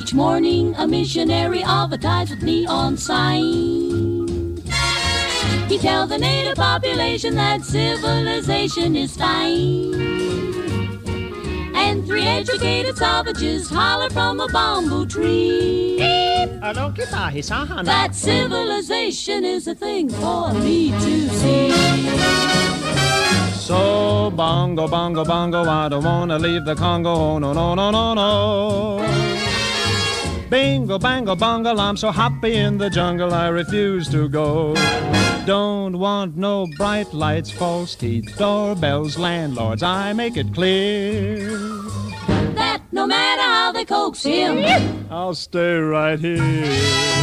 Each morning a missionary advertised with neon signs. He tells the native population that civilization is fine. And 3 educated savages holler from a bamboo tree that civilization is a thing for me to see. So bongo, bongo, bongo, I don't wanna leave the Congo, oh, no, no, no, no, no. Bingo, bango, bongo, I'm so happy in the jungle, I refuse to go. Don't want no bright lights, false teeth, doorbells, landlords, I make it clear that no matter how they coax him, I'll stay right here.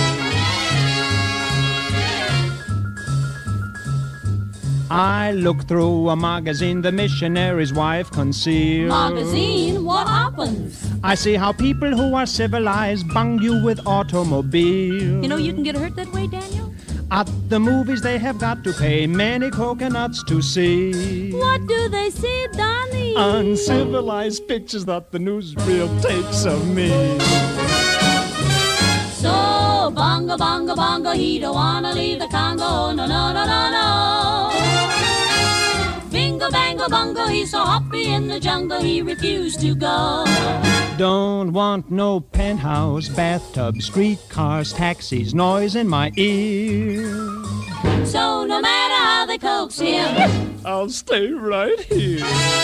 I look through a magazine the missionary's wife concealed. Magazine? What happens? I see how people who are civilized bung you with automobiles. You know you can get hurt that way, Daniel? At the movies they have got to pay many coconuts to see. What do they see, Donnie? Uncivilized pictures that the newsreel takes of me. So, bongo, bongo, bongo, he don't wanna leave the Congo, no, no, no, no, no. Bingo, bango, bongo, he's so happy in the jungle, he refused to go. Don't want no penthouse, bathtub, streetcars, taxis, noise in my ear. So no matter how they coax him, I'll stay right here.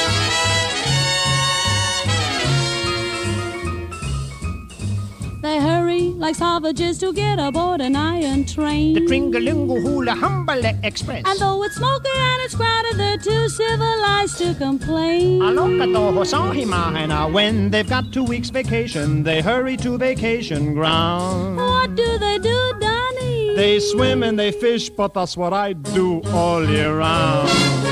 They hurry like savages to get aboard an iron train. The Tringalingo-Hula-Humbala Express. And though it's smoky and it's crowded, they're too civilized to complain. When they've got 2 weeks vacation, they hurry to vacation ground. What do, Donnie? They swim and they fish, but that's what I do all year round.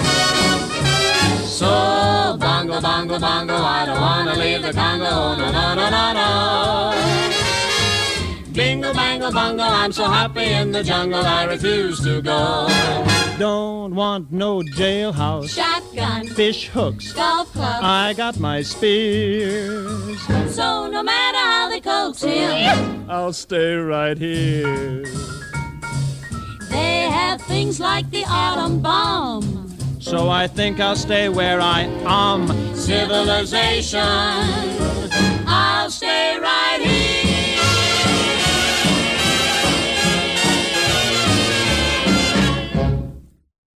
So, bongo, bongo, bongo, I don't wanna leave the Congo, no, no, no, no, no. Bingo, bango, bongo, I'm so happy in the jungle, I refuse to go. Don't want no jailhouse, shotgun, fish hooks, golf club. I got my spears. So no matter how they coax him, I'll stay right here. They have things like the atom bomb. So I think I'll stay where I am. Civilization, I'll stay right here.